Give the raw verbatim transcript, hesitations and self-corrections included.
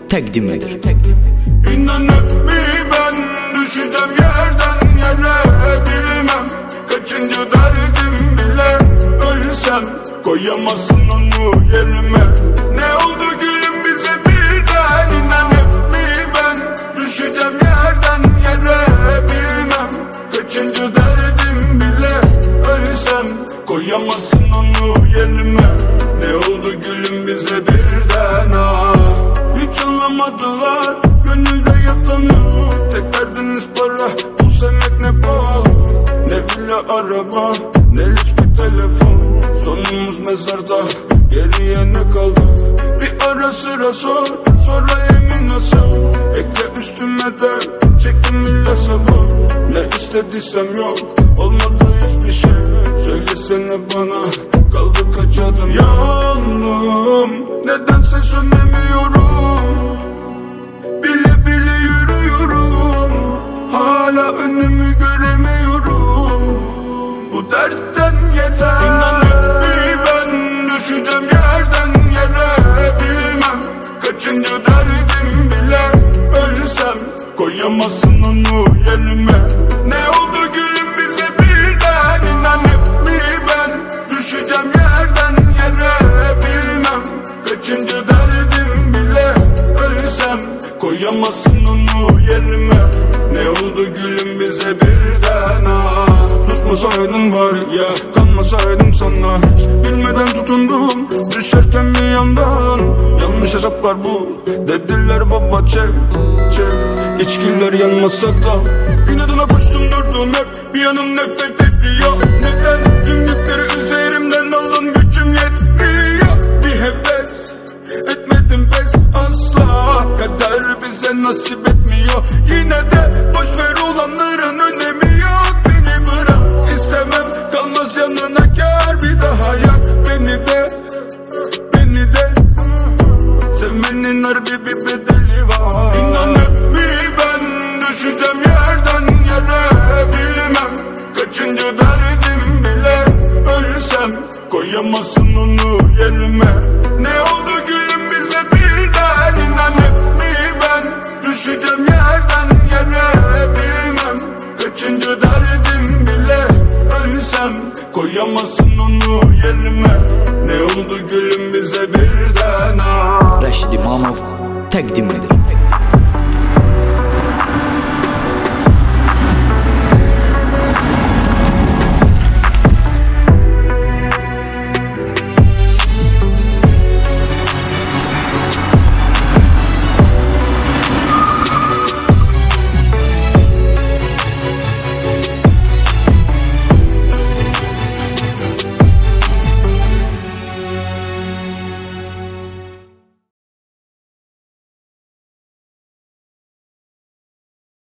təqdim edir. İnanıp mi ben düşeceğim yerden yere, bilmem kaçıncı derdim bile. Ölsem koyamazsın onu yerime. Ne oldu gülüm bize birden? İnanıp mi ben düşeceğim yerden yere, bilmem kaçıncı derdim bile. Ölsem koyamazsın onu yerime. Ne oldu gülüm bize birden? Ah, hiç anlamadılar gönülde yatanı. Tek derdiniz para, bu sevmek ne pahalı. Ne villa araba, ne lüks bir telefon. Sonumuz mezarda, geriye ne kaldı? Bir ara sıra sor, sonra emin nasıl? Ekle üstüme de, çektim illa sabır. Ne istediysem yok, olmadı hiçbir şey. Söylesene bana, kaldı kaç adım? Yandım, nedense sönemiyorum. Bile bile yürüyorum, hala önümü göremiyorum. Bu dertten yeter. İnanıp mi ben düşeceğim yerden yere, bilmem kaçıncı derdim bile. Ölsem koyamazsın onu yerime. Ne oldu gülüm bize birden? İnanıp mi ben düşeceğim yerden yere, bilmem kaçıncı derdim bile. Ölsem koyamazsın onu yerime. Ne oldu gülüm bize birden? Ah, susmasaydın bari ya, kanmasaydım sana hiç. Bilmeden tutundum, düşerken bir yandan. Yanlış hesaplar bu, dediler baba çek çek. İçkiler yanmasa da inadına koştum durdum hep. Bir yanım nefret ediyor. Neden tüm yükleri üzerimden aldın, gücüm yetmiyor. Bir heves etmedim pes asla. Kader bize nasip etmiyor. Yine de boşver olanların önemi yok. Beni bırak, istemem kalmaz yanına, kar bir daha yak. Beni de, beni de sevmenin harbi bir bedeli var. İnanıp mi ben düşeceğim yerden yere, bilmem kaçıncı derdim bile. Ölsem koyamazsın onu yerime. Ne oldu gülüm bize birden? İnanıp mi ben düşeceğim yerden yere, bilmem kaçıncı derdim bile. Ölsem koyamazsın onu yerime. Ne oldu gülüm bize birden? Rəşid İmamov təqdim edir.